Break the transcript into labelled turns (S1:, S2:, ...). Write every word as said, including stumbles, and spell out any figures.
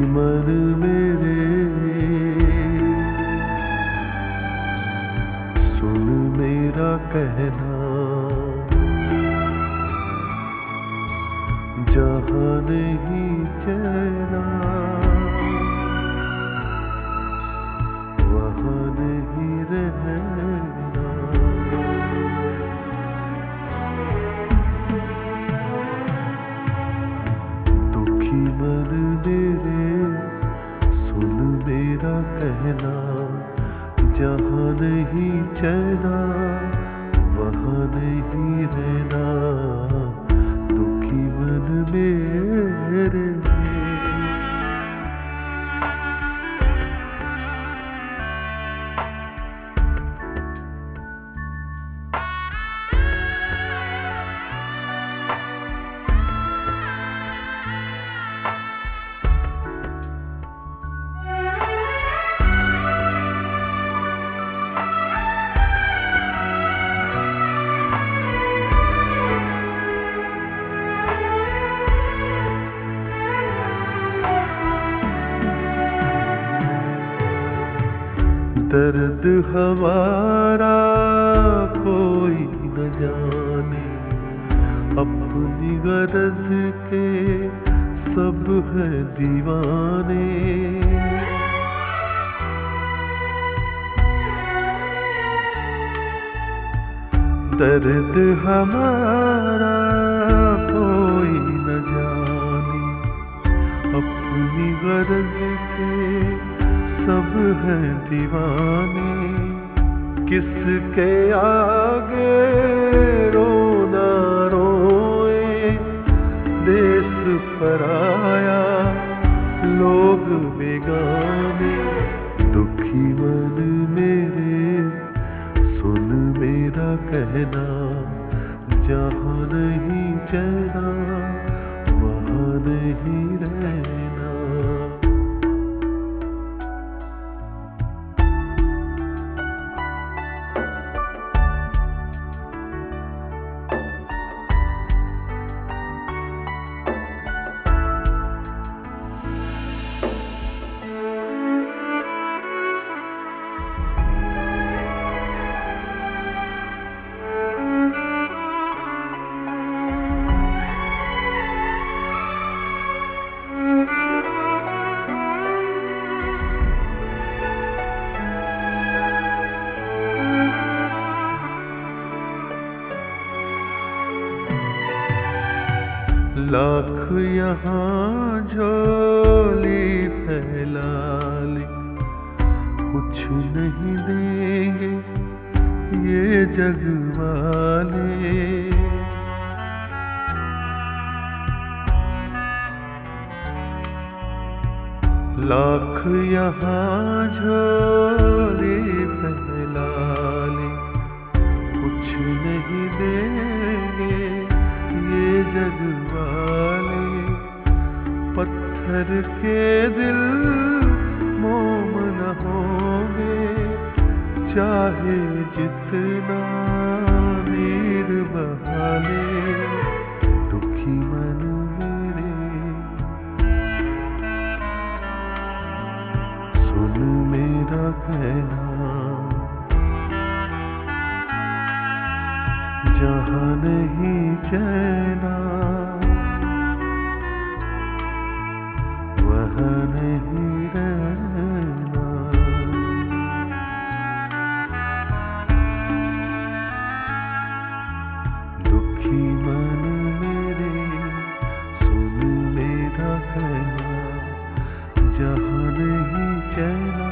S1: मन मेरे सुन मेरा कहना, जहाँ नहीं चैना वहाँ नहीं रहना। दुखी मन मेरे सुन मेरा कहना, जहाँ नहीं चैना वहाँ नहीं रहना। दुखी मन मेरे दर्द हमारा कोई न जाने, अपनी गरज के सब है दीवाने। दर्द हमारा कोई न जाने, अपनी गरज के सब है दीवाने। किसके आगे रोना रोए, देश पराया लोग बेगाने। दुखी मन मेरे सुन मेरा कहना, जहाँ नहीं चैना वहाँ नहीं रहना। लाख यहाँ झोली फैला ले, कुछ नहीं देंगे ये जग वाले। लाख यहाँ झोली फैला ले, कुछ नहीं देंगे ये जग वाले। पत्थर के दिल मोम न होंगे, चाहे जितना नीर बहा ले। दुखी मन मेरे सुन मेरा कहना, जहाँ नहीं चैना वहाँ नहीं रहना। दुखी मन मेरे सुन मेरा कहना, जहाँ नहीं चैना